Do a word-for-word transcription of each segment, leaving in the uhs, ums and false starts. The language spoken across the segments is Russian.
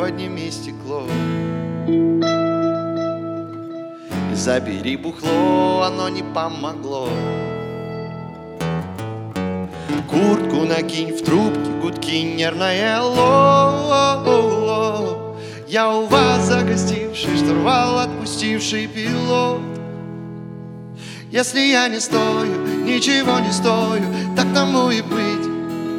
подними стекло и забери бухло, оно не помогло. Куртку накинь, в трубке гудки, нервное ло. Я у вас загостивший, штурвал отпустивший пилот. Если я не стою, ничего не стою, так тому и быть.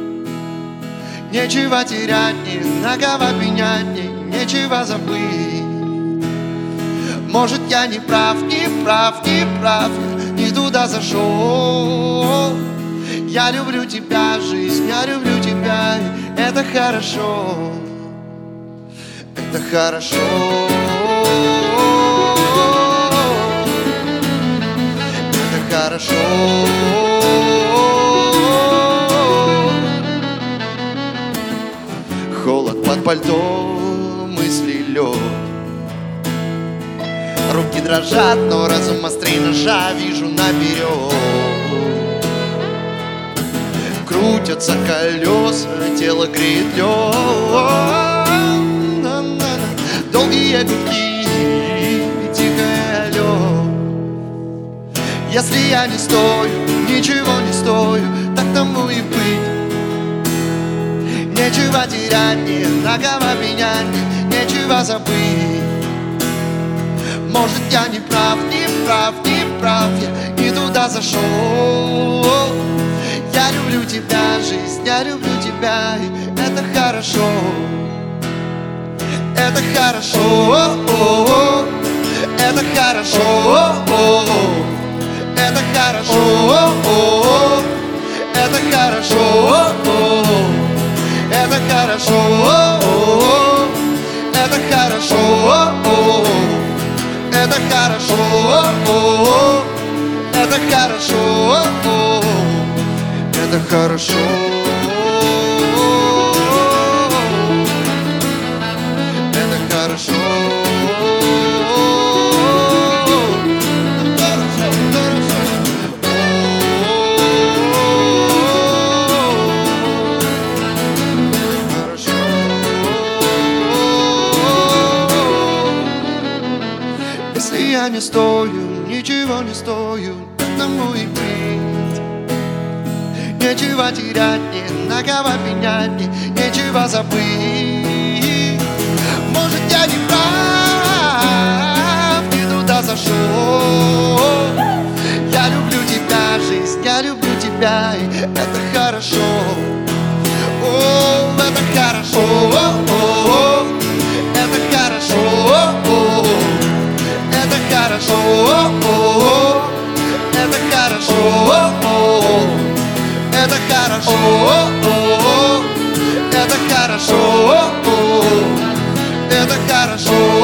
Нечего терять, ни на кого пенять, ни, нечего забыть. Может, я не прав, не прав, не прав, не туда зашел. Я люблю тебя, жизнь, я люблю тебя, это хорошо, это хорошо. Это хорошо. Холод под пальто, мысли лед. Руки дрожат, но разум острей ножа вижу наперед. Крутятся колеса, тело греет лед. Долгие гудки, тихое алло. Если я не стою, ничего не стою, так тому и быть. Нечего терять, ни на кого менять, нечего забыть. Может, я не прав, не прав, не прав, я не туда зашел. Я люблю тебя, жизнь, я люблю тебя, и это хорошо. Это хорошо, это хорошо, это хорошо, это хорошо, это хорошо, это хорошо, это хорошо, это хорошо, это хорошо. Если я не стою, ничего не стою, тому и быть. Нечего терять, ни на кого менять, ни, нечего забыть. Может, я не прав, не туда зашел. Я люблю тебя, жизнь, я люблю тебя, и это хорошо. О, это хорошо, это хорошо. Это хорошо, это хорошо, это хорошо, это хорошо, это хорошо.